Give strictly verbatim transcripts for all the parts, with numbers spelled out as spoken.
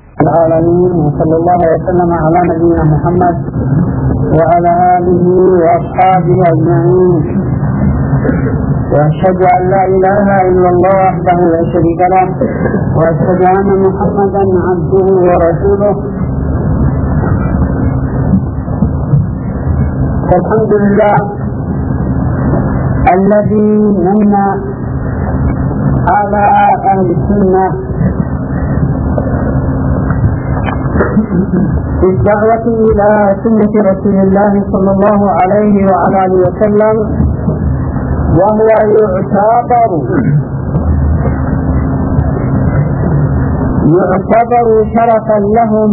العالمين، وصلى الله وسلم على نبينا محمد وعلى آله وأصحابه أجمعين. وأشهد أن لا إله إلا الله وحده لا شريك له، وأشهد أن محمدا عبده ورسوله. الحمد لله الذي من على أهل السنة بالدعوة إلى سنة رسول الله صلى الله عليه وعلى آله وسلم، وهو يعتبر يعتبر شرفا لهم.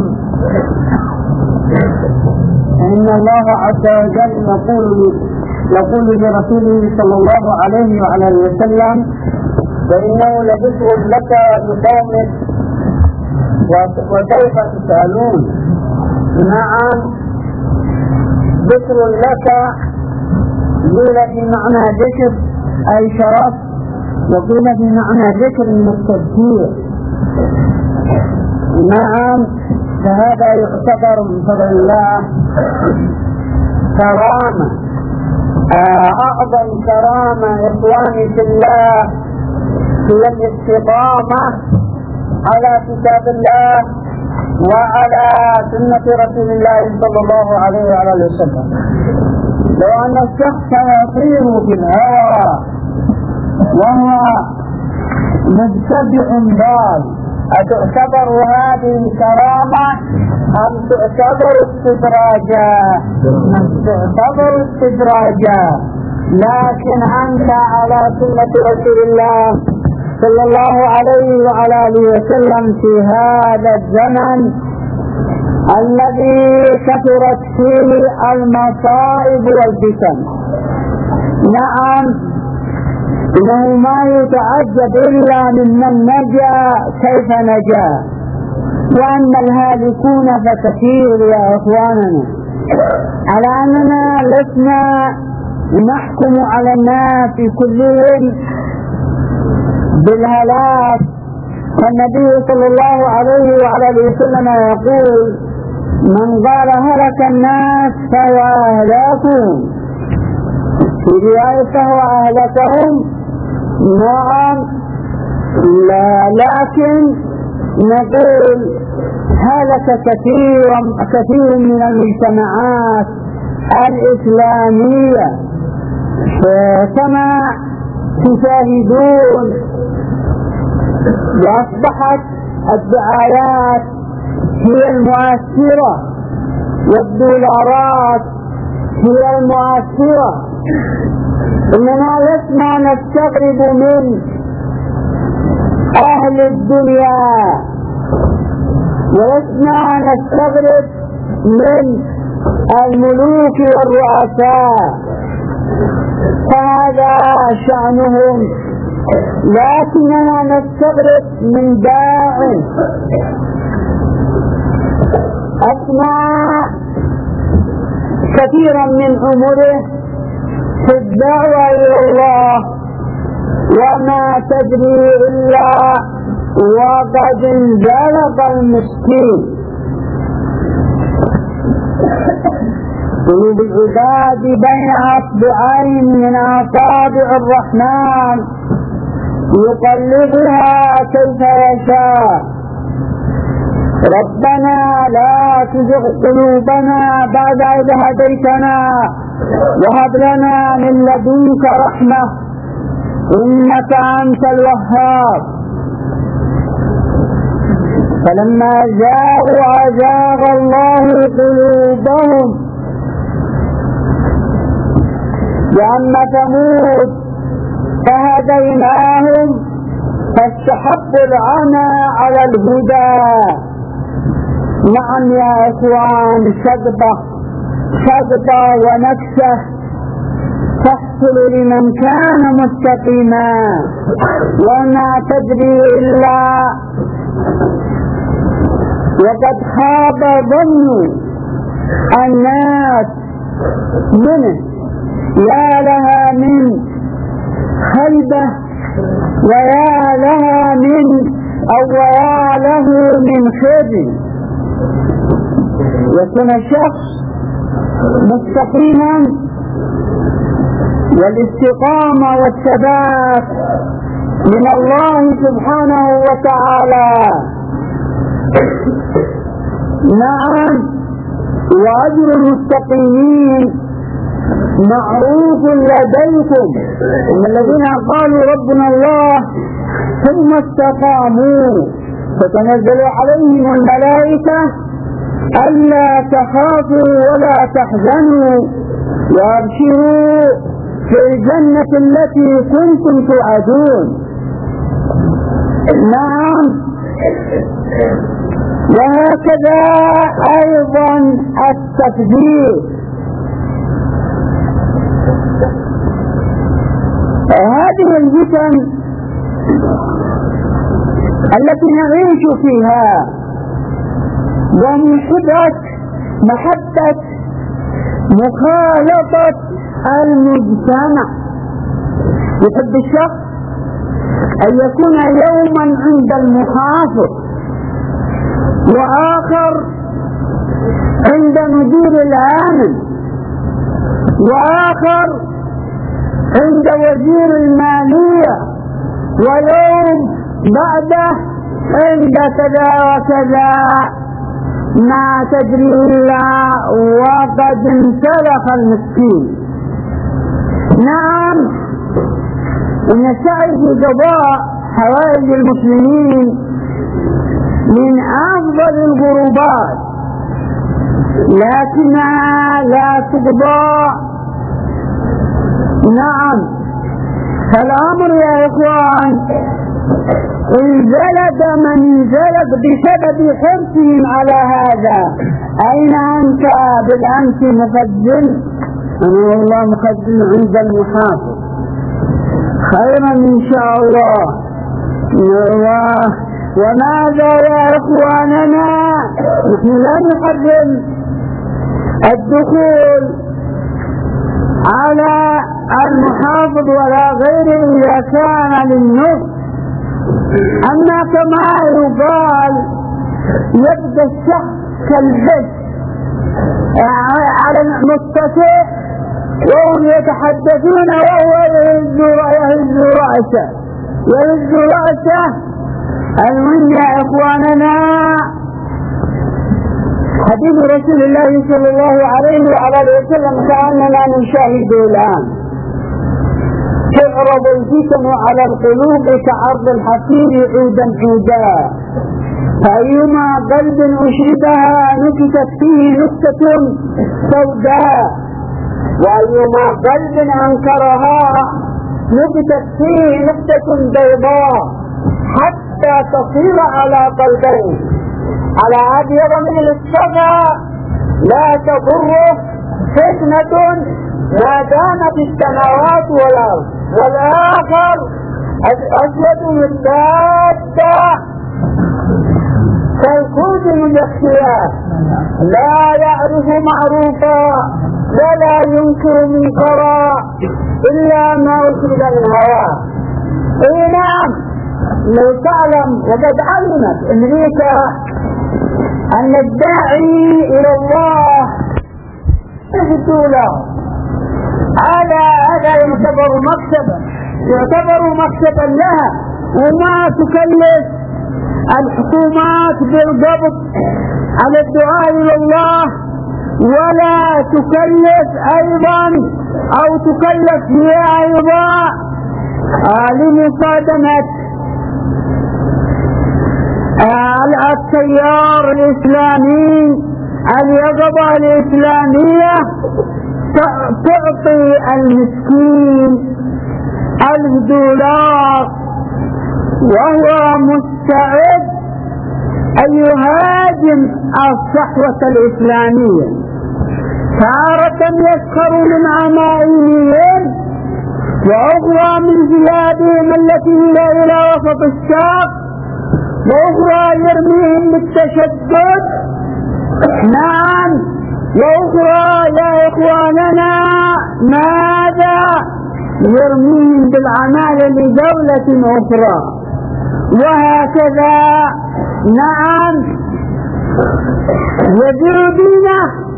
إن الله عز وجل يقول يقول لرسوله صلى الله عليه وعلى آله وسلم: فإنه لذكر لك ولقومك وسوف تسألون. نعم، ذكر لك قيل بمعنى ذكر أي شرف، وقيل بمعنى ذكر من التذكير. نعم، فهذا يعتبر من فضل الله كرامة، أعظم كرامة إخواني في الله هي الاستقامة على كتاب الله وعلى سنة رسول الله صلى الله عليه وعلى آله وسلم. لو أن الشخص يطير في الهوى وهو مبتدع ضال، أتعتبر هذه كرامة أم تعتبر استدراجا؟ تعتبر استدراجا، لكن أنت على سنة رسول الله صلى الله عليه وعلى آله وسلم في هذا الزمن الذي كثرت فيه المصائب والفتن. نعم، إنه ما يتعجب إلا ممن نجا كيف نجا، وأن الهالكون فكثير يا إخواننا. على أننا لسنا نحكم على الناس كلهم بالهلاك، فالنبي صلى الله عليه وعلى آله وسلم يقول: من قال هلك الناس فهو أهلاكهم، في رواية فهو أهلكهم. نعم، لا، لكن نقول هلك كثير كثير من المجتمعات الإسلامية، كما تشاهدون، وأصبحت الدعايات هي المؤثرة والدولارات هي المؤثرة. إننا لسنا نستغرب من أهل الدنيا، ولسنا نستغرب من الملوك والرؤساء، فهذا شأنهم، لكننا نستغرب من داع أثناء كثيرا من عمره في الدعوة إلى الله، وما تدري إلا وقد انزلق المسكين. قلوب العباد بين أصبعين من أصابع الرحمن يقلبها كيف يشاء. ربنا لا تزغ قلوبنا بعد إذ هديتنا وهب لنا من لدنك رحمة إنك أنت الوهاب. فلما زاغوا أزاغ الله قلوبهم. وأما ثمود فهديناهم فاستحبوا العمى على الهدى. نعم يا إخوان، شقبة شقبة ونكسة تحصل لمن كان مستقيما، وما تدري إلا وقد خاب ظن الناس منه. يا لها من خيبة ويا لها من أو ويا له من خزي. يكون الشخص مستقيما، والاستقامة والثبات من الله سبحانه وتعالى. نعم، وأجر المستقيمين معروف لديكم، إن الذين قالوا ربنا الله ثم استقاموا فتنزل عليهم الملائكة ألا تخافوا ولا تحزنوا وابشروا في الجنة التي كنتم توعدون. نعم، وهكذا أيضا التكبير. هذه الفتن التي نعيش فيها ومحبة محبة مخالطة المجتمع. يحب الشخص أن يكون يوما عند المحافظ، وآخر عند مدير العامل، وآخر عند وزير المالية، ويوم بعده عند كذا وكذا، ما تدري إلا وقد انسلخ المسكين. نعم، إن السعي في قضاء حوائج المسلمين من أفضل القربات، لكنها لا تقضى. نعم، فالأمر يا إخوان انزلق من انزلق بسبب حرصهم على هذا. أين أنت بالأمس مقدم؟ أنا والله مقدم عند المحافظ. خيرا إن شاء الله. وماذا يا إخواننا؟ نحن لا نحرم الدخول على المحافظ ولا غيره إذا كان للنصف. أما كما يقال يبدأ الشخص كالبس على مستطيع وهم يتحدثون وهو يهز يهز رأسه يهز رأسه. المهم يا إخواننا، حديث رسول الله صلى الله عليه وعلى وسلم كأننا نشاهده الآن. تعرض الفتن على القلوب كعرض الحصير عودا عودا، فأيما قلب أشربها نكتت فيه نكتة سوداء، وأيما قلب أنكرها نكتت فيه نكتة بيضاء، حتى تصير على قلبين، على أبيض من الصفا لا تضره فتنة ما دامت السماوات والأرض، والآخر أسود مدادة كالكود المجخيات، لا يعرف معروفا ولا ينكر منكرا إلا ما أشرب من هواه. إي نعم، لو تعلم وقد علمت أمريكا أن الداعي إلى الله يهدوا له، هذا هذا يعتبر مكسبا يعتبر مكسبا لها، وما تكلف الحكومات بالضبط على الدعاء إلى الله، ولا تكلف أيضا أو تكلف هي أيضا لمصادمة التيار الإسلامي، اليقظة الإسلامية تعطي المسكين ألف دولار وهو مستعد أن يهاجم الصحوة الإسلامية. تارة يسخر من عمائمهم، وأخرى من ثيابهم التي هي إلى وسط الساق، وأخرى يرميهم بالتشدد. نعم، وأخرى يا إخواننا ماذا؟ يرميهم بالعناية لدولة أخرى. وهكذا نعم يزيدون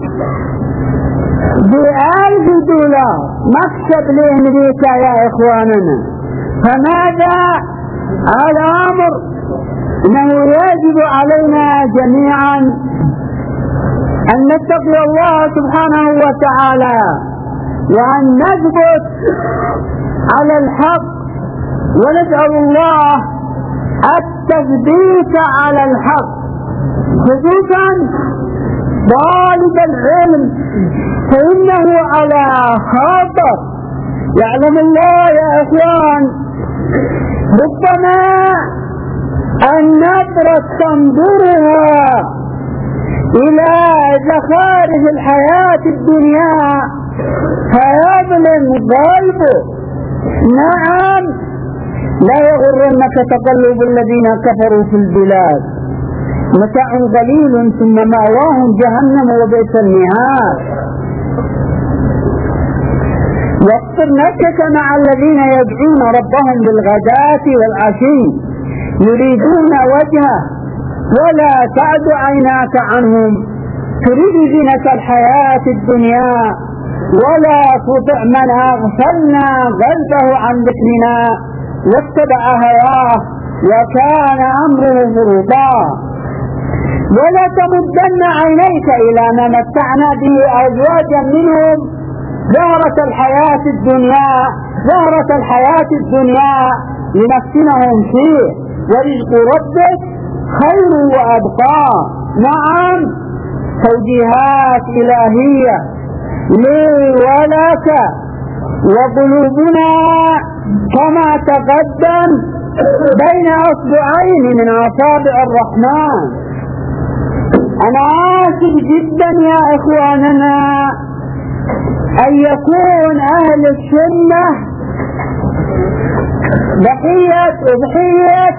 بألف دولار مكسب لأمريكا يا إخواننا. فماذا الأمر؟ إنه يجب علينا جميعا أن نتقي الله سبحانه وتعالى وأن نثبت على الحق ونسأل الله التثبيت على الحق، خصوصا طالب العلم فإنه على خطر. يعلم الله يا إخوان ربما النظرة تنظرها إلى زخارف الحياة الدنيا فيظلم قلبه. نعم لا يغرنك تقلب الذين كفروا في البلاد، متاع قليل ثم مأواهم جهنم وبئس المهاد. واقصر نفسك مع الذين يدعون ربهم بالغداة والعشي يريدون وجهه ولا تعد عيناك عنهم تريد زينة الحياة الدنيا ولا تطع من أغفلنا قلبه عن ذكرنا واتبع هواه وكان أمره فرطا. ولا تمدن عينيك إلى ما متعنا به أزواجا منهم زهرة الحياة الدنيا زهرة الحياة الدنيا لنفتنهم فيه ورزق ربك خير وأبقى. نعم توجيهات إلهية لي ولك، وقلوبنا كما تقدم بين أصبعين من أصابع الرحمن. أنا آسف جدا يا إخواننا أن يكون أهل السنة ضحية ضحية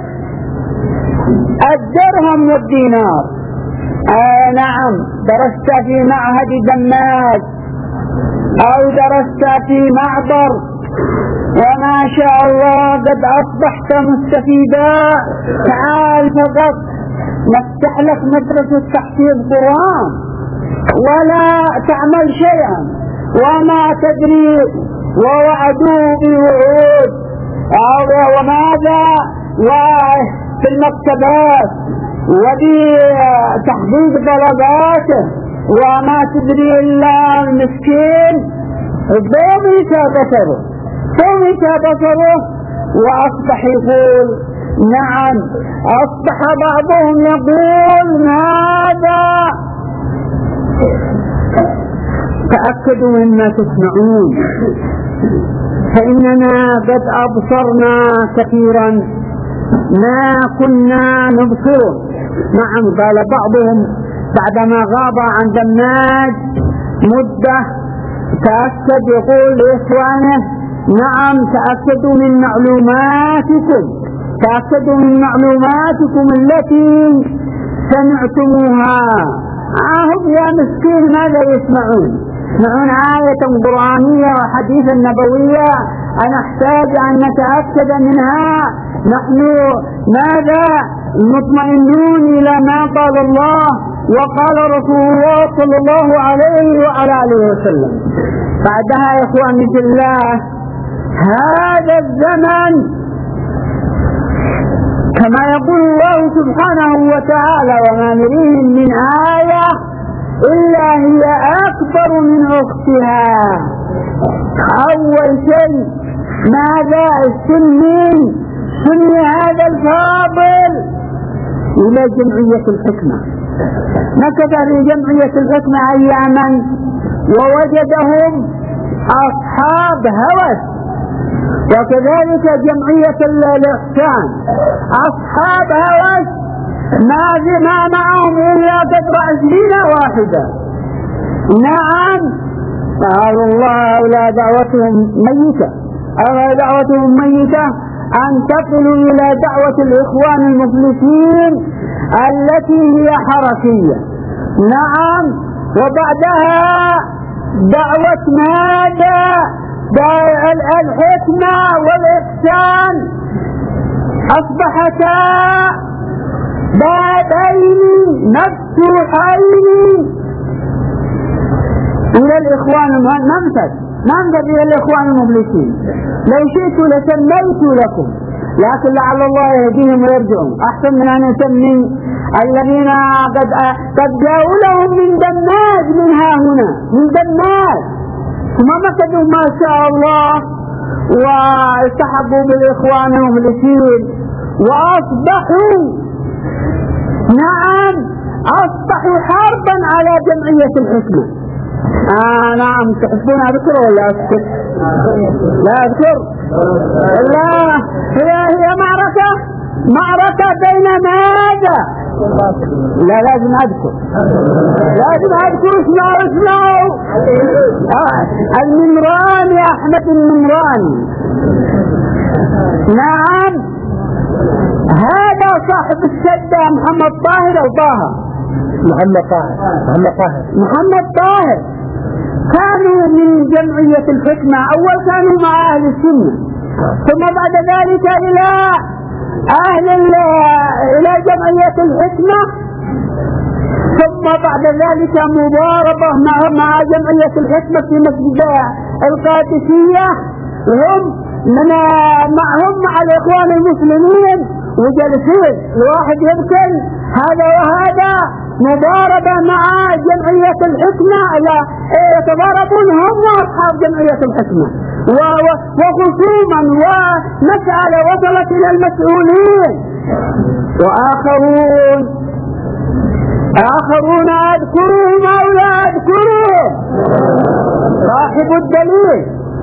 الدرهم والدينار. آه نعم درست في معهد دماج أو درست في معبر وما شاء الله قد أصبحت مستفيدا، تعال فقط نفتح لك مدرسة تحفيظ قرآن ولا تعمل شيئا وما تدري، ووعدوا بوعود وماذا وفي المكتبات وبتحديد طلباته وما تدري إلا المسكين ضمك بصره ضمك بصره وأصبح يقول نعم أصبح بعضهم يقول ماذا. تأكدوا مما تسمعون فإننا قد أبصرنا كثيرا ما كنا نبصره. نعم قال بعضهم بعدما غاب عن دماج مدة تأكد يقول لإخوانه نعم تأكدوا من معلوماتكم تأكدوا من معلوماتكم التي سمعتموها. آه يا مسكين ماذا يسمعون؟ يسمعون آية قرآنية وحديثا نبوية نحتاج أن نتأكد منها. نحن ماذا مطمئنون إلى ما قال الله وقال رسول الله صلى الله عليه وعلى آله وسلم. بعدها يا إخواني في الله هذا الزمن كما يقول الله سبحانه وتعالى وما نريهم من آية إلا هي أكبر من أختها. أول شيء ماذا السنين سمي هذا الفاضل إلى جمعية الحكمة، مكث في جمعية الحكمة أياما ووجدهم أصحاب هوس، وكذلك جمعية الإحسان أصحاب هوس ما معهم إلا قدر عشرين واحدة. نعم قالوا الله أولى دعوتهم ميتة أولى دعوتهم ميتة أن تصلوا إلى دعوة الإخوان المفلسين التي هي حركية. نعم وبعدها دعوة ماذا؟ الحكمة والإحسان أصبحتا بابين مفتوحين إلى الإخوان المنفذ منفذ إلى الإخوان المبلسين. لو شئت لسميت لكم، لكن لعل الله يهديهم ويرجعون. أحسن من أن يسمي الذين قد قد جاءوا لهم من دماج من ها هنا، من دماج، ثم مكثوا ما شاء الله والتحقوا بالإخوان المبلسين وأصبحوا، نعم أصبحوا حربا على جمعية الحكمة. آه نعم، تحبون أذكر ولا أذكر؟ لا أذكر. لا، هي هي معركة معركة بين ماذا؟ لا لازم أذكر، لازم أذكر. اسمعوا اسمعوا آه. الممراني، أحمد الممراني، نعم، هذا صاحب السدة محمد طاهر أو طه محمد طاهر محمد طاهر محمد طاهر كانوا من جمعية الحكمة. أول كانوا مع أهل السنة، ثم بعد ذلك إلى أهل إلى جمعية الحكمة، ثم بعد ذلك مضاربة مع مع جمعية الحكمة في مسجد القادسية، وهم من معهم مع الإخوان المسلمين وجلسين الواحد يمكن هذا وهذا، مضاربة مع جمعية الحكمة، لا يتضاربون هم وأصحاب جمعية الحكمة، وخصوما ومسألة وصلت إلى المسؤولين. وآخرون آخرون أذكرهم أو لا أذكرهم، صاحب الدليل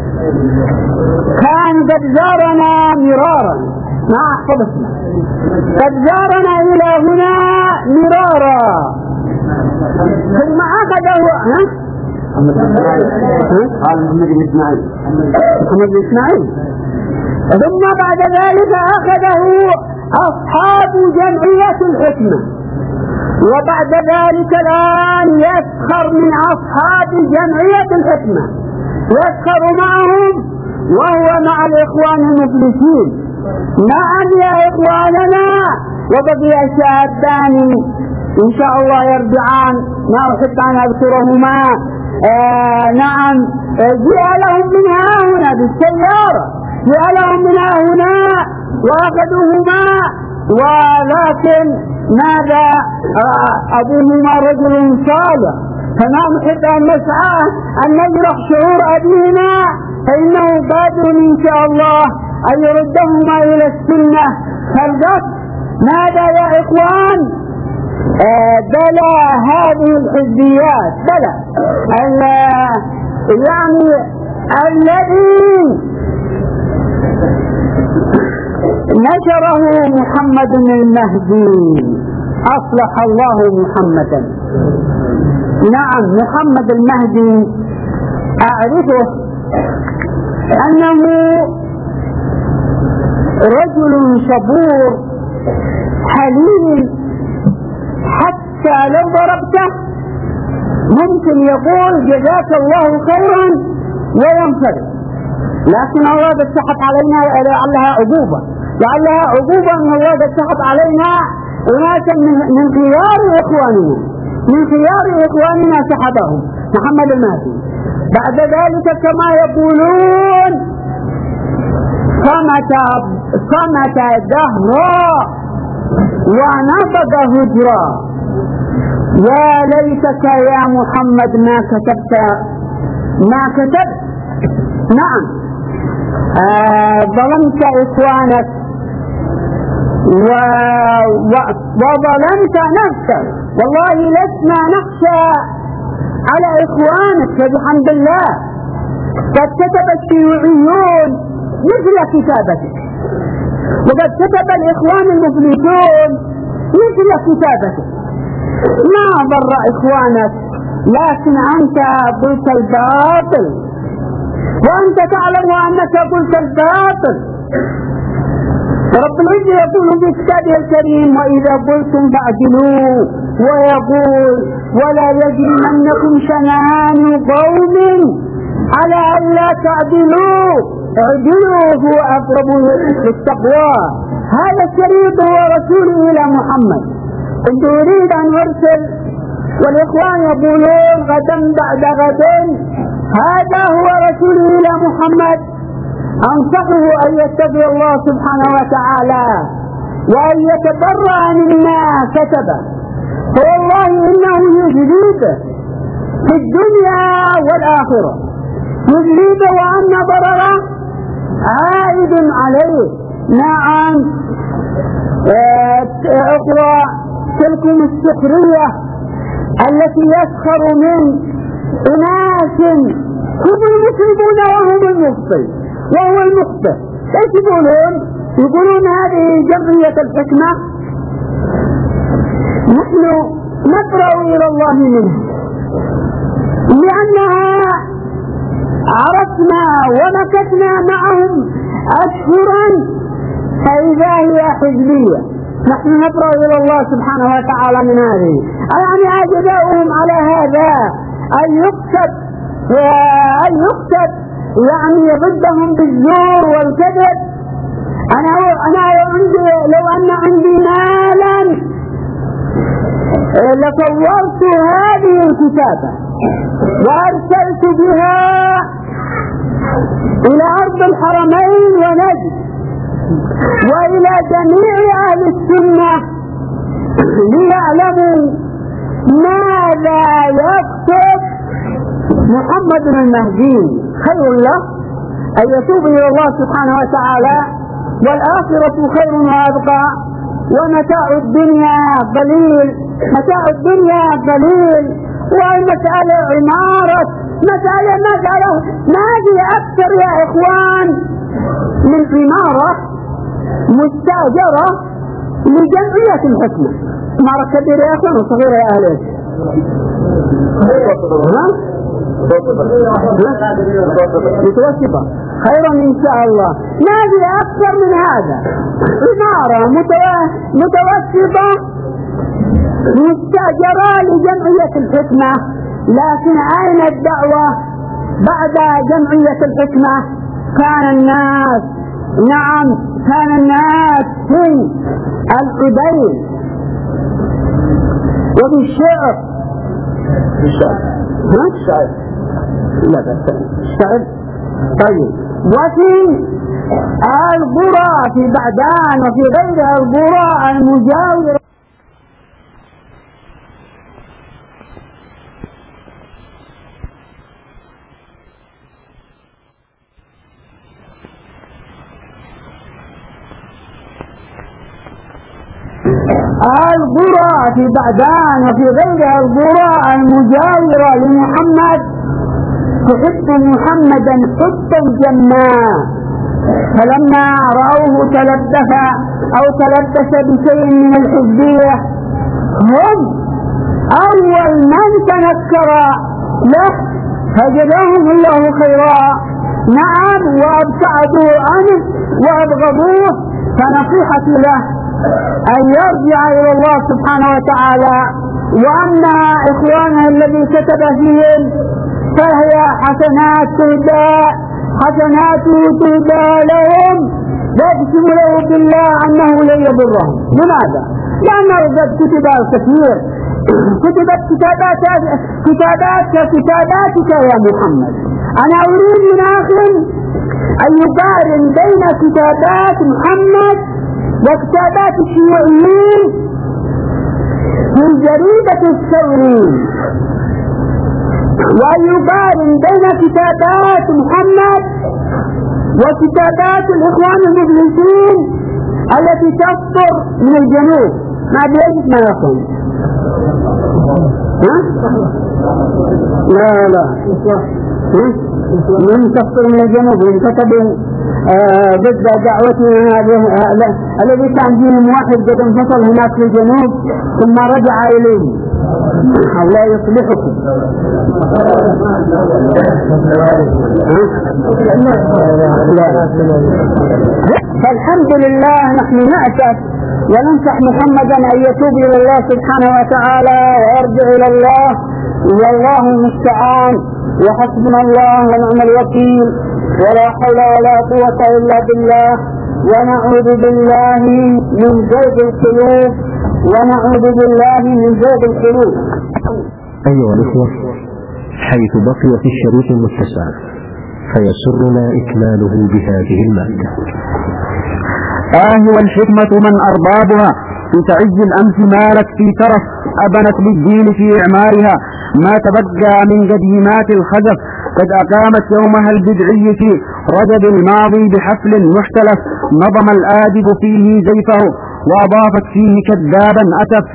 كان قد زارنا مرارا، ما أحفظ اسمه، قد زارنا إلى هنا مرارا، ثم أخذه ها؟ قال محمد بن إسماعيل محمد بن إسماعيل ثم بعد ذلك أخذه أصحاب جمعية الحكمة، وبعد ذلك الآن يسخر من أصحاب جمعية الحكمة، يسخر معهم وهو مع الإخوان المفلسين. نعم يا إخواننا، وبقي شابان إن شاء الله يرجعان، ما أحب أن أذكرهما. آه نعم، جاء لهم من هنا بالسيارة، جاء لهم من هنا وأخذوهما، ولكن ماذا آه أبوهما رجل صالح، فما نحب أن نسعى أن نجرح شعور أبينا، فإنه قادر إن شاء الله أن يردهما إلى السنة فالقصد. ماذا يا إخوان؟ آه بلى هذه الحزبيات، بلى يعني الذي نشره محمد المهدي، أصلح الله محمدا. نعم، محمد المهدي أعرفه أنه رجل صبور حليم، حتى لو ضربته ممكن يقول جزاك الله خيرا وينفرد، لكن الله قد سحب علينا لعلها عقوبة، لعلها عقوبة أن الله قد سحب علينا أناسا من خيار إخواننا، من خيار إخواننا سحبهم محمد المهدي. بعد ذلك كما يقولون صمت صمت دهرا ونطق هجرا. يا ليتك يا محمد ما كتبت ما كتبت. نعم، آه ظلمت إخوانك و... و... وظلمت نفسك، والله لسنا نخشى على إخوانك بحمد الله، قد كتب الشيوعيون مثل كتابتك، وقد كتب الإخوان المفلسون مثل كتابتك. ما ضر إخوانك، لكن أنت قلت الباطل، وأنت تعلم أنك قلت الباطل. رب العزة يقول في كتابه الكريم وإذا قلتم فاعدلوا، ويقول ولا يجرمنكم شنآن قوم على ألا تعدلوا اعدلوا هو أقرب للتقوى. هذا الشريط هو رسولي إلى محمد. كنت أريد أن أرسل والإخوان يقولون غدا بعد غد هذا هو رسولي إلى محمد. أنصحه أن يتقي الله سبحانه وتعالى وأن يتبرأ مما كتب، فوالله إنه يجزيه في الدنيا والآخرة، يجزيه وأن ضرره عائد عليه. نعم أخرى تلكم السخرية التي يسخر من أناس هم المسلمون وهم المخطئ وهو المخطئ. ايش يقولون؟ يقولون هذه جمعية الحكمة نحن نقرأ إلى الله منه لأنها عرفنا ومكثنا معهم أشهرا فإذا هي حزبية. نحن نقرأ إلى الله سبحانه وتعالى من هذه، يعني أجداؤهم على هذا أن يكتب أن يكتب يعني ضدهم بالزور والكذب. أنا أنا عندي لو أن عندي مالا لصورت هذه الكتابة وأرسلت بها إلى أرض الحرمين ونجد وإلى جميع أهل السنة ليعلموا ماذا يكتب محمد المهدي. خير له أن يتوب إلى الله سبحانه وتعالى، والآخرة خير وأبقى، ومتاع الدنيا قليل، متاع الدنيا قليل، والمسألة عمارة، مسألة مسألة ما هي أكثر يا إخوان من عمارة مستأجرة لجمعية الحكمة. عمارة كبيرة يا إخوان وصغيرة يا أهل متوسطة خيرا إن شاء الله. ما هي أكثر من هذا؟ عمارة متوسطة مستأجرة لجمعية الحكمة. لكن أين الدعوة بعد جمعية الحكمة؟ كان الناس نعم كان الناس في العبيد وفي الشعر الشعر لا بس الشعر طيب، وفي القرى في بعدان وفي غيرها القرى المجاورة. القرى في بعدان وفي غيرها القرى المجاورة لمحمد تحب محمدا حبا جما، فلما رأوه تلبس أو تلبس بشيء من الحزبية هم أول من تنكر له فجزاهم الله خيرا. نعم وابتعدوا عنه وابغضوه، فنصيحتي له أن يرجع إلى الله سبحانه وتعالى، وأما إخوانه الذي كتب فيهم فهي حسنات تهدى حسناته تهدى لهم، يقسم له بالله أنه لن يضرهم. لماذا؟ لأنه قد كتب الكثير، كتبت كتابات كتابات كتاباتك يا محمد. أنا أريد من آخر أن يقارن بين كتابات محمد وكتابات الشيوعيين في جريدة الثوري، وأن يقارن بين كتابات محمد وكتابات الإخوان المفلسين التي تصدر من الجنوب. ما بيجب ما يقول ها؟ لا لا من تصدر من الجنوب، من كتبوا ضد دعوتنا الذي كان دينهم واحد قد انفصل هناك في الجنوب ثم رجع إليه. الله يصلحكم. فالحمد لله نحن نأسف وننصح محمدا أن يتوب إلى الله سبحانه وتعالى ويرجع إلى الله، والله المستعان، وحسبنا الله ونعم الوكيل، ولا حول ولا قوة إلا بالله. ونعوذ بالله من زيغ القلوب ونعوذ بالله من زيغ القلوب. أيها الإخوة، حيث بقي في الشريط المتسع فيسرنا إكماله بهذه المادة. آه والحكمة من أربابها في تعز الأمس مالت في ترف، أبنت للدين في إعمارها ما تبقى من قديمات الخزف، قد أقامت يومها البدعي في رجب الماضي بحفل محتلف، نظم الآدب فيه زيفه وأضافت فيه كذابا أتف.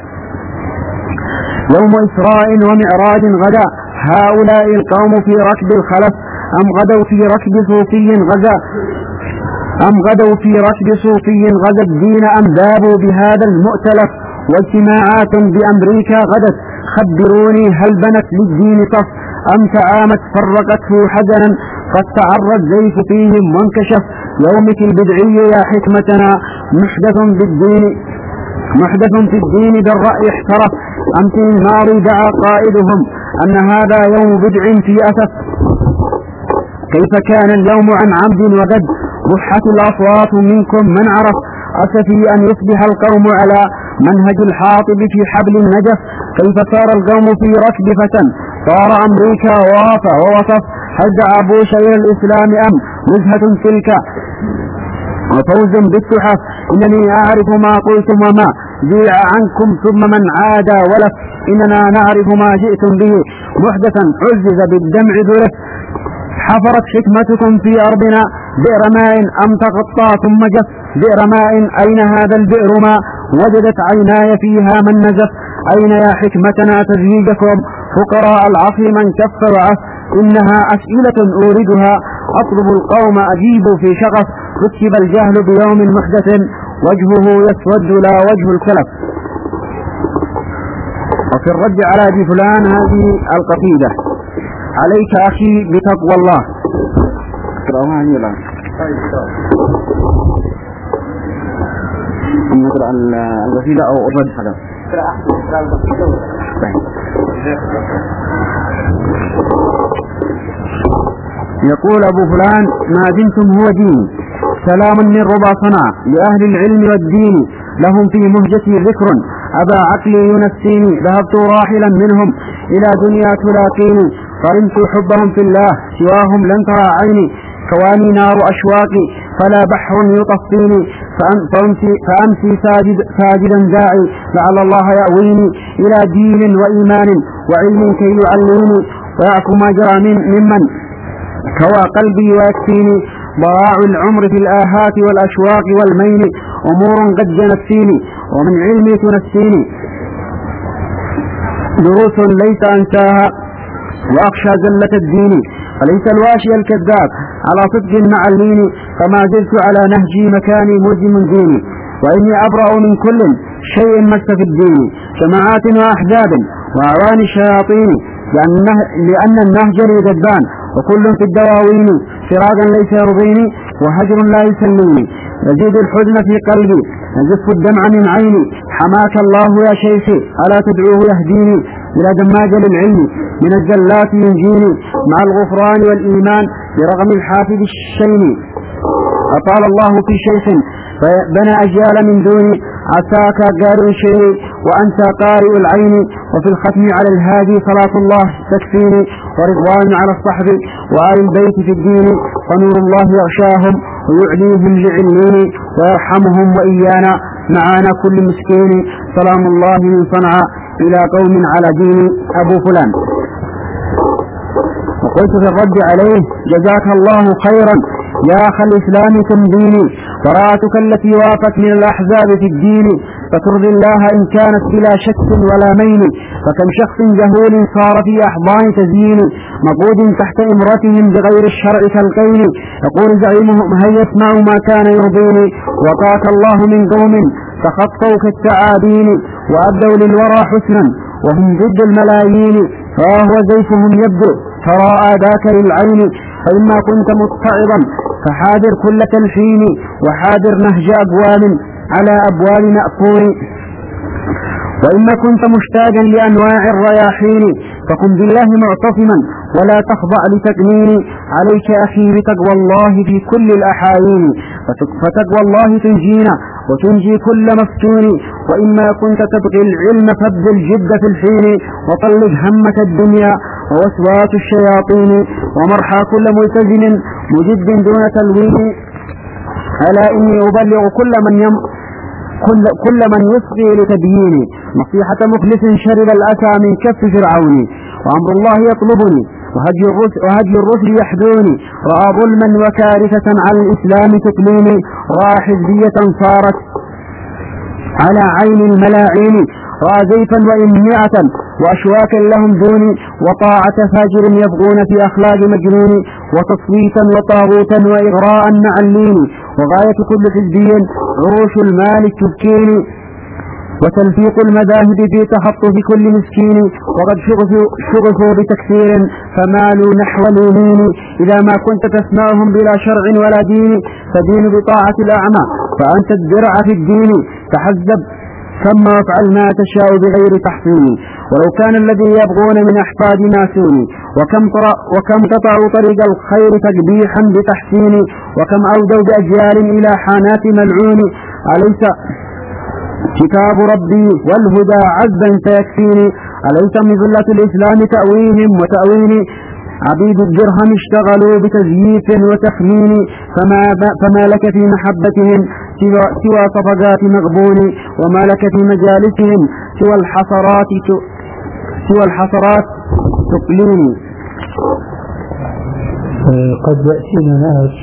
يوم إسراء ومعراج غدا هؤلاء القوم في ركب الخلف، أم غدوا في ركب صوفي غزا أم غدوا في ركب صوفي غزا الدين، أم ذابوا بهذا المؤتلف. واجتماعات بأمريكا غدت، خبروني هل بنت للدين صف أم تعامت فرقته حزنا، قد تعرى الزيف فيهم وانكشف. يومك البدعي يا حكمتنا محدث بالدين محدث في الدين بالرأي احترف، أم في النار دعا قائدهم أن هذا يوم بدع في أسف. كيف كان اليوم عن عمد وقد بحت الأصوات منكم من عرف، أسفي أن يصبح القوم على منهج الحاطب في حبل النجف. كيف صار القوم في ركب فتن صار أمريكا وافى ووصف، هل دعا بوش إلى الإسلام أم نزهة تلك وفوز بالتحف. إنني أعرف ما قلتم وما جيع عنكم ثم من عاد ولف، إننا نعرف ما جئتم به محدثا عزز بالدمع ذرف. حفرت حكمتكم في أرضنا بئر ماء أم تقطع ثم جف، بئر ماء أين هذا البئر ما وجدت عيناي فيها من نزف. أين يا حكمتنا تزهيدكم فقراء العصر من كف وعف. إنها أسئلة أوردها أطلب القوم أجيب في شغف، ركب الجهل بيوم محدث وجهه يسود لا وجه الكلف. وفي الرد على ابي فلان هذه القصيدة: عليك أخي بتقوى الله. اقرأوها لي الآن. نقرأ القصيدة أو الرد حقا. يقول أبو فلان: ما دمتم هو دين، سلام من ربا صنع لأهل العلم والدين، لهم في مهجتي ذكر أبا عقلي ينسيني، ذهبت راحلا منهم إلى دنيا تلاقيني، قرنت حبهم في الله سواهم لن ترى عيني، كواني نار أشواقي فلا بحر يطفيني، فأمسي, فأمسي ساجد ساجدا داعي لعل الله يأويني إلى دين وإيمان وعلم كي يعلمني، ويعكم ما جرى من ممن كوى قلبي ويكفيني، ضراع العمر في الآهات والأشواق والميل، أمور قد جنسيني ومن علمي تنسيني، دروس ليس أنساها وأخشى زلة الدين، فليس الواشي الكذاب على صدق مع اللين، فما زلت على نهجي مكاني ملزم ديني، وإني أبرأ من كل شيء مس في الدين، جماعات وأحزاب وأعوان الشياطين، لأن النهج لي دبان وكل في الدواوين، فراقا ليس يرضيني وهجر لا يسليني، يزيد الحزن في قلبي يزف الدمع من عيني، حماك الله يا شيخي ألا تدعوه يهديني إلى دماجل العلم من الزلات ينجيني، مع الغفران والإيمان برغم الحافظ الشين. أطال الله في شيخ فبنى أجيال من دوني، عساك قارئ شيء وأنت قارئ العين، وفي الختم على الهادي صلاة الله تكفيني، ورضوان على الصحب وآل البيت في الدين، فنور الله يغشاهم ويعليهم لعلمين، ويرحمهم وإيانا معانا كل مسكين، سلام الله من صنعاء إلى قوم على دين أبو فلان. وقلت في الرد عليه: جزاك الله خيرا يا أخ الإسلام تنبيني، براءتك التي وافت من الأحزاب في الدين، فترضي الله إن كانت بلا شك ولا ميل، فكم شخص جهول صار في أحضان تزيين، مقود تحت إمرتهم بغير الشرع كالقين، يقول زعيمهم هيا اسمعوا ما كان يرضيني، وقاك الله من قوم تخطوا كالتعابين، وأبدوا للورى حسنا وهم ضد الملايين، فهو زيفهم يبدو تراءى ذاك للعين، فإما كنت متعظا فحاذر كل تلحين، وحاذر نهج أبواب على أبواب مأفور، وإما كنت مشتاقا لأنواع الرياحين فكن بالله معتصما ولا تخضع لتكمين. عليك أخي بتقوى الله في كل الأحايين فتقوى الله تنجينا وتنجي كل مفتون. وإما كنت تبغي العلم فابذل الجد في الحين وطلق همك الدنيا ووسواس الشياطين ومرحى كل ملتزم مجد دون تلوين. ألا إني أبلغ كل من يم كل, كل من يصغي لتبييني نصيحة مخلص شرب الأسى من كف فرعون. وأمر الله يطلبني وهدي الرسل, وهدي الرسل يحدوني. رأى ظلما وكارثة على الإسلام تقليني. رأى حزبية صارت على عين الملاعين. رأى زيفا وإمنعة وأشواكا لهم دوني. وطاعة فاجر يبغون في أخلاق مجنون. وتصويتا وطاغوتا وإغراء مع اللين. وغاية كل حزبي عروش المال تبكيني وتلفيق المذاهب في تخطف كل مسكين. وقد شغفوا, شغفوا بتكثير فمالوا نحو اليمين. إذا ما كنت تسمعهم بلا شرع ولا دين فدين بطاعة الأعمى فأنت الدرع في الدين. تحزب ثم وافعل ما تشاء بغير تحصين. ولو كان الذي يبغون من أحفاد ناسون. وكم, وكم قطعوا طريق الخير تقبيحا بتحسين. وكم أودوا بأجيال إلى حانات ملعون. أليس كتاب ربي والهدى عزا سيكفيني. أليس من ذلة الإسلام تأويهم وتأويني. عبيد الدرهم اشتغلوا بتزييف وتخمين. فما, فما لك في محبتهم سوى, سوى صفقات مغبون. وما لك في مجالسهم سوى الحصرات سوى الحصرات تقليني. قد يأتينا ناس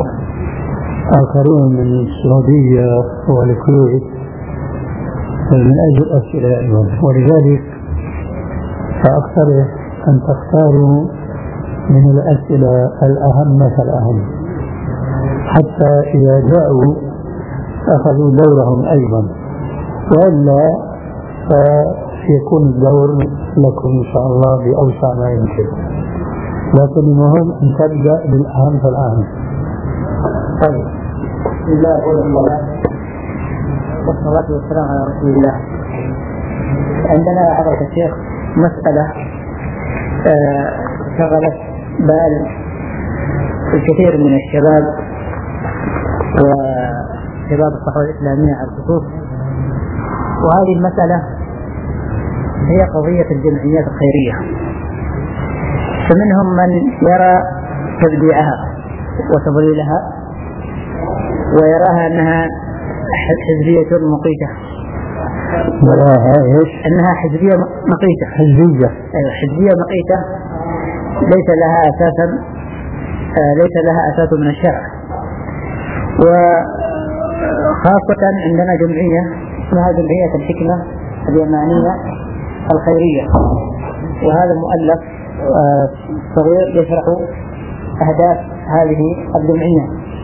آخرون من السعودية والكويت من أجل أسئلة أيضا، ولذلك فأقترح أن تختاروا من الأسئلة الأهم فالأهم حتى إذا جاءوا أخذوا دورهم أيضا، وإلا فيكون الدور لكم إن شاء الله بأوسع ما يمكن، لكن المهم أن تبدأ بالأهم فالأهم. طيب، بسم الله الرحمن الرحيم والصلاة والسلام على رسول الله. عندنا يا حضرة الشيخ مسألة شغلت بال الكثير من الشباب وشباب الصحوة الإسلامية على الخصوص، وهذه المسألة هي قضية الجمعيات الخيرية. فمنهم من يرى تبديعها وتضليلها ويراها أنها حزبية مقيتة. وراها إيش؟ أنها حزبية مقيتة. حزبية. أيوة، حزبية مقيتة ليس لها أساسا آه ليس لها أساس من الشرع. وخاصة عندنا جمعية اسمها جمعية الحكمة اليمانية الخيرية، وهذا مؤلف آه صغير يشرح أهداف هذه الجمعية،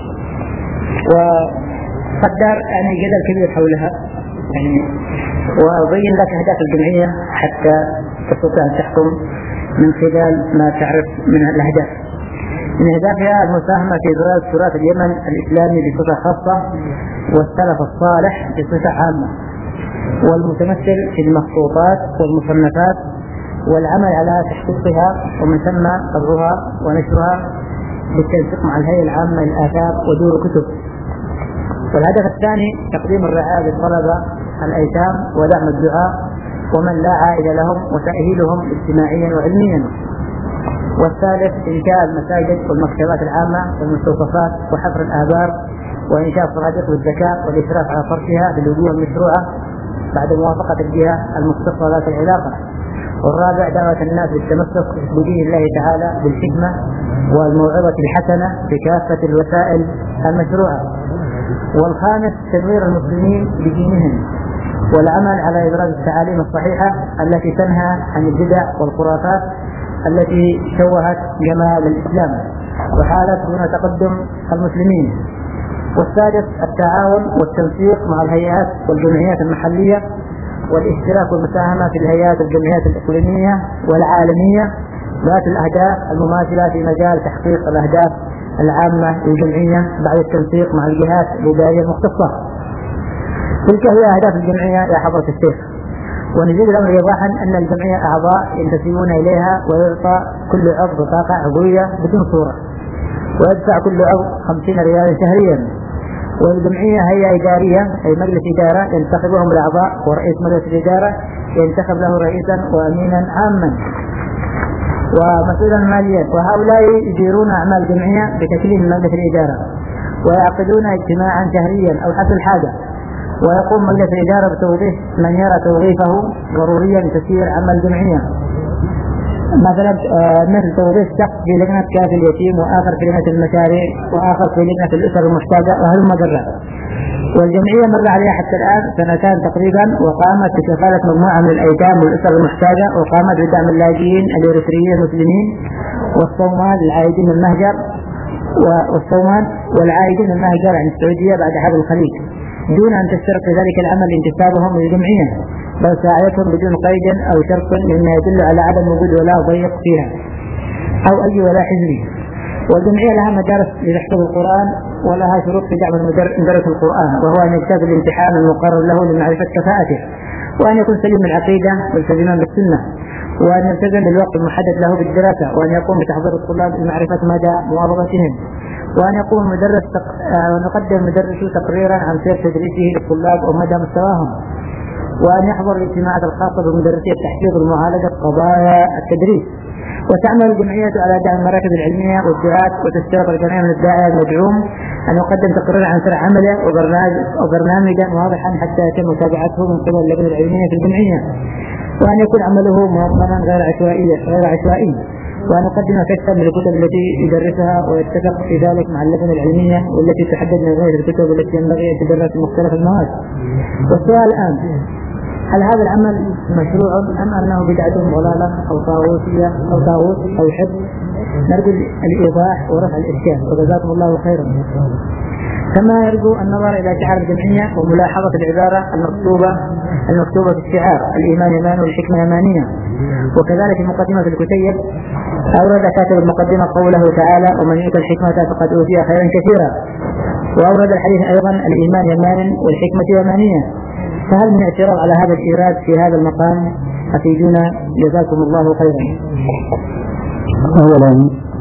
وقد دار يعني جدل كبير حولها، يعني وأبين لك أهداف الجمعية حتى تستطيع أن تحكم من خلال ما تعرف من الأهداف. من أهدافها المساهمة في إدراج تراث اليمن الإسلامي بصفة خاصة والسلف الصالح بصفة عامة، والمتمثل في المخطوطات والمصنفات والعمل على تحقيقها ومن ثم طبعها ونشرها بالتنسيق مع الهيئة العامة للآثار ودور الكتب. والهدف الثاني تقديم الرعاية للطلبة الأيتام ودعم الدعاء ومن لا عائلة لهم وتأهيلهم اجتماعيا وعلميا. والثالث إنشاء المساجد والمكتبات العامة والمستوصفات وحفر الآبار وإنشاء صناديق الزكاة والإشراف على صرفها بالوجوه المشروعة بعد موافقة الجهة المختصة ذات العلاقة. والرابع دعوة الناس بالتمسك بدين الله تعالى بالحكمة والموعظة الحسنة بكافة الوسائل المشروعة. والخامس تنوير المسلمين بدينهم والعمل على إدراج التعاليم الصحيحة التي تنهى عن البدع والخرافات التي شوهت جمال الإسلام وحالت دون تقدم المسلمين. والسادس التعاون والتنسيق مع الهيئات والجمعيات المحلية والاشتراك والمساهمة في الهيئات والجمعيات الإقليمية والعالمية ذات الأهداف المماثلة في مجال تحقيق الأهداف العامة للجمعية بعد التنسيق مع الجهات الإدارية المختصة. تلك هي أهداف الجمعية يا حضرة الشيخ. ونزيد الأمر إيضاحا أن الجمعية أعضاء ينتسبون إليها ويعطى كل عضو بطاقة عضوية بدون صورة، ويدفع كل عضو خمسين ريالا شهريا. والجمعية هي إدارية أي مجلس إدارة ينتخبهم الأعضاء، ورئيس مجلس الإدارة ينتخب له رئيسا وأمينا عاما ومسؤولا ماليا، وهؤلاء يديرون أعمال الجمعية بتكليف مجلس الإدارة، ويعقدون اجتماعا شهريا أو حسب الحاجة، ويقوم مجلس الإدارة بتوظيف من يرى توظيفه ضروريا لتسيير عمل الجمعية، مثلا مثل توظيف شخص في لجنة كافل اليتيم، وآخر في لجنة المشاريع، وآخر في لجنة الأسر المحتاجة، وهلم جرا. والجمعية مر عليها حتى الآن سنتان تقريبا، وقامت بكفالة مجموعة من الأيتام والأسر المحتاجة، وقامت بدعم اللاجئين الإريتريين المسلمين والصومال العائدين من المهجر والصومال والعائدين من المهجر عن السعودية بعد حرب الخليج، دون أن تشترط في ذلك العمل انتسابهم للجمعية، بل ساعدتهم بدون قيد أو شرط، مما يدل على عدم وجود ولاء ضيق فيها أو أي ولاء حزبي. والجمعية لها مدارس لتحفيظ القرآن، ولها شروط في دعم مدرس القرآن، وهو أن يجتاز الامتحان المقرر له لمعرفة كفاءته، وأن يكون سليم العقيدة ملتزما بالسنة، وأن يلتزم بالوقت المحدد له بالدراسة، وأن يقوم بتحضير الطلاب لمعرفة مدى مواظبتهم، وأن يقوم المدرس تق... وأن يقدم المدرس تقريرا عن سير تدريسه للطلاب ومدى مستواهم، وأن يحضر الاجتماعات الخاصة بمدرسي التحفيظ ومعالجة قضايا التدريس. وتعمل الجمعية على دعم المراكز العلمية والدعاة، وتشترط الجميع من الداعية المدعوم أن يقدم تقريرا عن سير عمله وبرنامجا واضحا حتى يتم متابعته من قبل اللجنة العلمية في الجمعية، وأن يكون عمله مؤمنا غير عشوائي غير عشوائي وأن يقدم كشفا للكتب التي يدرسها، ويتفق في ذلك مع اللجنة العلمية والتي تحدد نوعية الكتب التي ينبغي أن تدرس في مختلف المواد. والسؤال الآن: هل هذا العمل مشروع أم أنه بدعة ضلالة أو طاغوتية أو طاغوت أو حزب؟ نرجو الإيضاح ورفع الإشكال، وجزاكم الله خيرا. كما يرجو النظر إلى شعار الجمعية وملاحظة العبارة المكتوبة المكتوبة في الشعار: الإيمان يمان والحكمة يمانية. وكذلك في مقدمة الكتيب أورد كاتب المقدمة قوله تعالى: ومن يؤت الحكمة فقد أوتي خيرا كثيرا. وأورد الحديث أيضا: الإيمان يمان والحكمة يمانية. فهل من اعتراض على هذا الإيراد في هذا المقام؟ أفيدونا جزاكم الله خيرا. أولا،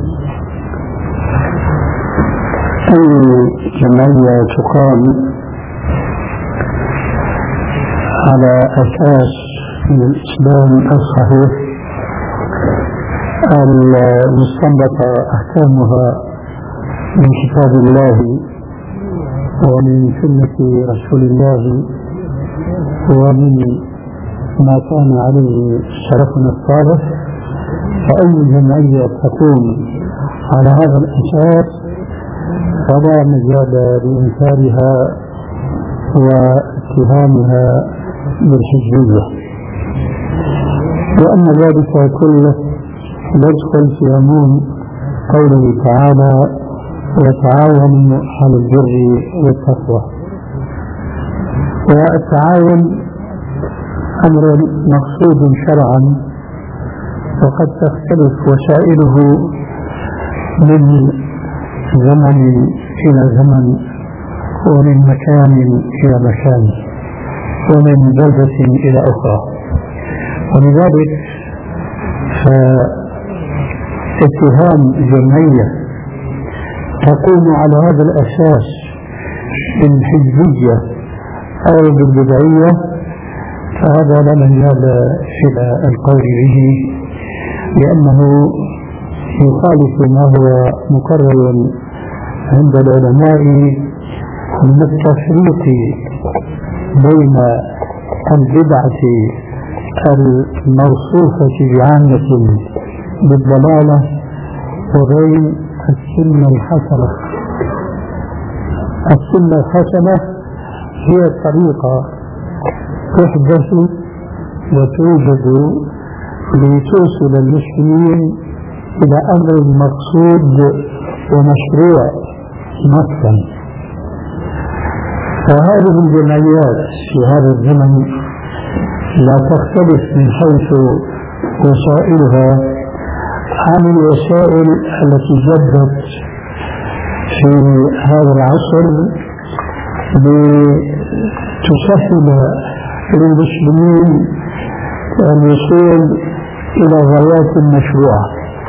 أي جمعية تقام على أساس من الإسلام الصحيح المستنبط أحكامها من كتاب الله ومن سنة رسول الله ومن ما كان عليه سلفنا الصالح، فأي جمعية تقوم على هذا الأساس فلا مجال لإنكارها واتهامها بالحزبية، وأن ذلك كله يدخل في عموم قوله تعالى: وتعاونوا على البر والتقوى. والتعاون أمر مقصود شرعا، وقد تختلف وسائله من زمن إلى زمن، ومن مكان إلى مكان، ومن بلدة إلى أخرى. ولذلك فاتهام جمعية تقوم على هذا الأساس بالحزبية أو بالبدعية فهذا لا مجال إلى القول به، لأنه يخالف ما هو مقرر عند العلماء من التفريق بين البدعة الموصوفة بعامة بالضلالة وبين السنة الحسنة. السنة الحسنة هي طريقة تحدث وتوجد لتوصل المسلمين إلى أمر مقصود ومشروع مثلا. فهذه الجمعيات في هذا الزمن لا تختلف من حيث وسائلها عن الوسائل التي جدت في هذا العصر لتسهل للمسلمين الوصول إلى غايات مشروعة.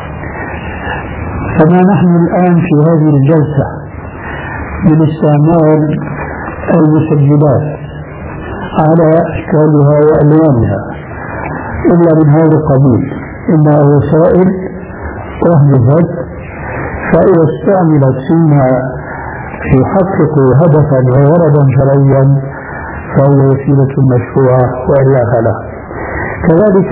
كما نحن الآن في هذه الجلسة من استعمال المسجلات على أشكالها وألوانها إلا من هذا القبيل، إنها وسائل أهدفت، فإذا استعملت فيما يحقق هدفا وغرضا شرعيا فهي وسيلة مشروعة وإلا فلا. كذلك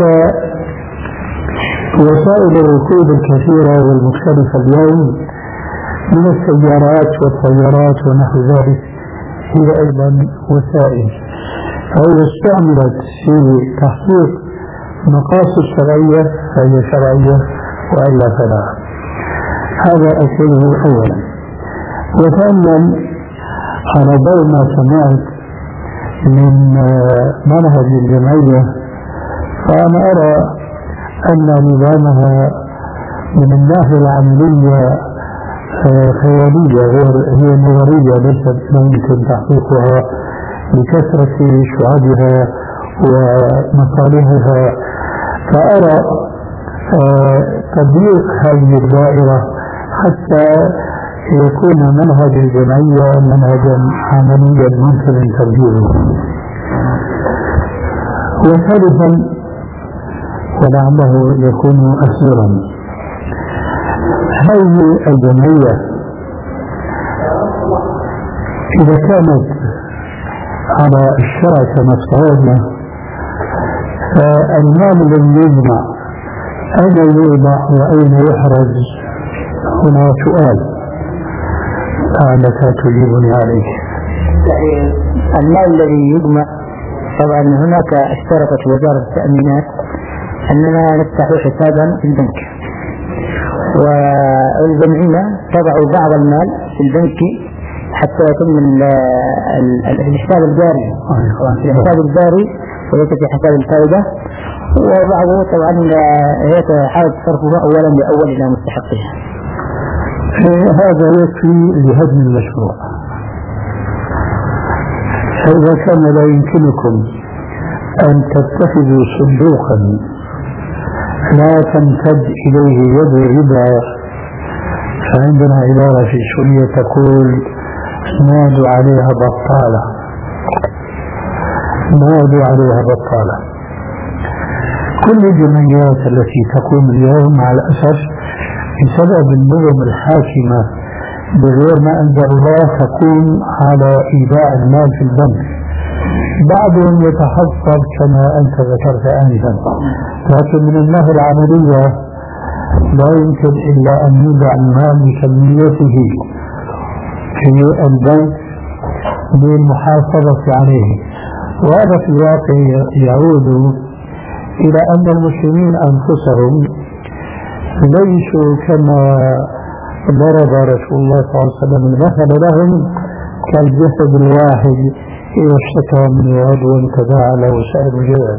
وسائل الركوب الكثيرة والمختلفة اليوم من السيارات والطيارات ونحو ذلك هي أيضا وسائل، فإذا استعملت في تحقيق مقاصد شرعية فهي شرعية وإلا فلا. هذا أقوله أولا. وثانيا على ضوء ما سمعت من منهج الجمعية، فأنا أرى أن نظامها من الناحية العملية خيالية، هي نظرية ليست ممكن تحقيقها لكثرة شعابها ومصالحها. فأرى تضييق هذه الدائرة حتى يكون منهج الجمعية منهجا عمليا ممكن تنفيذه. وثالثا ولعله يكون أخيرا، هذه الجمعية إذا كانت على الشرع كما افترضنا، فالمال الذي يجمع أين يوضع وأين يحرز؟ هنا سؤال لعلك تجيبني عليه. المال الذي يجمع طبعا هناك اشترطت وزارة التأمينات أننا نفتح حسابا في البنك، والجمعية تضع بعض المال في البنك حتى يتم الحساب الجاري في الحساب الجاري وليس في حساب الفائدة، وبعضه طبعا هي تحاول صرفه أولا بأول إلى مستحقها. هذا يكفي لهدم المشروع. فإذا كان لا يمكنكم أن تتخذوا صندوقا لا تمتد إليه يد الربا، فعندنا عبارة في سوريا تقول نادوا عليها بطالة، نادوا عليها بطالة. كل الجمعيات التي تقوم اليوم مع الأسف بسبب النظم الحاكمة بغير ما أنزل الله تقوم على إيداع المال في البنك. بعضهم يتحفظ كما أنت ذكرت آنفا، لكن من الناحية العملية لا يمكن إلا أن يوضع المال بكميته في البنك للمحافظة عليه. وهذا في الواقع يعود إلى أن المسلمين أنفسهم ليسوا كما ضرب رسول الله صلى الله عليه وسلم المثل لهم كالجسد الواحد إذا اشتكى من عضو تداعى له سائر الجسد.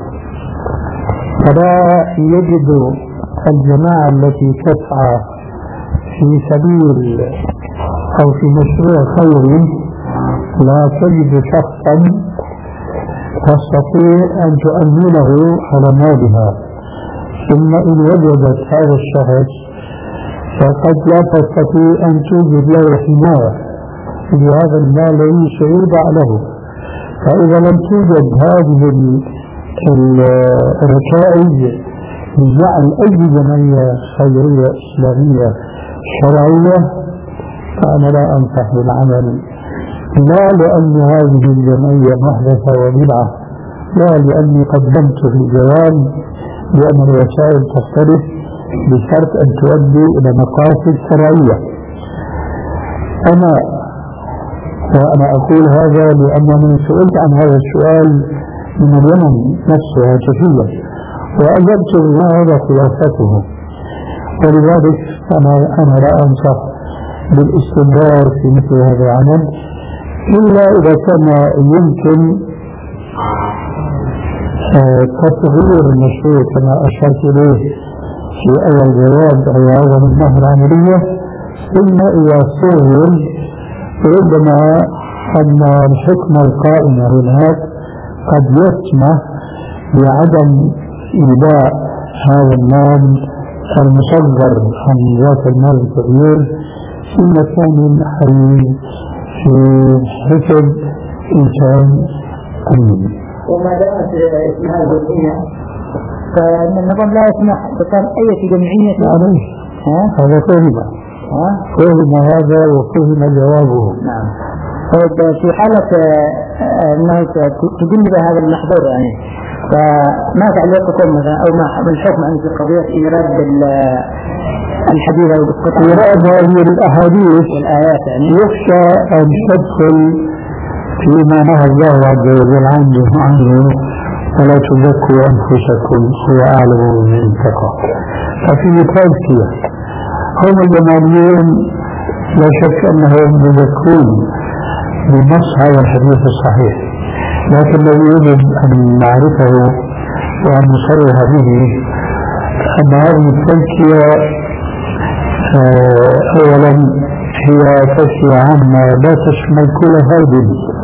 فلا يجد الجماعة التي تسعى في سبيل أو في مشروع خيري لا تجد شخصا تستطيع أن تؤمنه على مالها، ثم إن وجدت هذا الشخص فقد لا تستطيع أن توجد له حماية لهذا المال الذي سيوضع له. فإذا لم توجد هذه الركائز لجعل أي جمعية خيرية إسلامية شرعية فأنا لا أنصح بالعمل، لا لأن هذه الجمعية محدثة وبدعة، لا لأني قدمت في الجواب لأن الوسائل تختلف بشرط أن تؤدي إلى مقاصد شرعية. أنا وأنا أقول هذا لأنني سئلت عن هذا السؤال من اليمن نفسه هاتفيا وأجبت بما هذا خلاصته. ولذلك أنا أنا لا أنصح بالاستمرار في مثل هذا العمل إلا إذا كان يمكن تصغير المشروع كما أشرت إليه في أول جواب رياضة من الناحية العملية، ثم إذا صغر ربما أن الحكمة القائمة هناك قد يسمح بعدم إيلاء هذا المال المصغر عن ذات المال الكبير في مكان حريم في حسب إنسان أمين. وما دامت اسمها جمعية فإن النظام لا يسمح بقام أي جمعية عليه. هذا فهم فهم هذا وفهم جوابه. نعم. في حالة أنه تجنب هذا المحظور يعني فما تعليقكم مثلا أو ما الحكم عن قضية إيراد الحديث أو القطع إيراد هذه الأحاديث والآيات يعني يخشى أن تدخل فيما نهى الله عز وجل عنه ولا تزكوا أنفسكم هو أعلم من اتقى. ففي تزكية هم الجماليون لا شك أنهم يزكون بنص هذا الحديث الصحيح، لكن الذي يجب أن نعرفه وأن نصرح به أن هذه التزكية أولا هي تزكية عامة لا تشمل كل فرد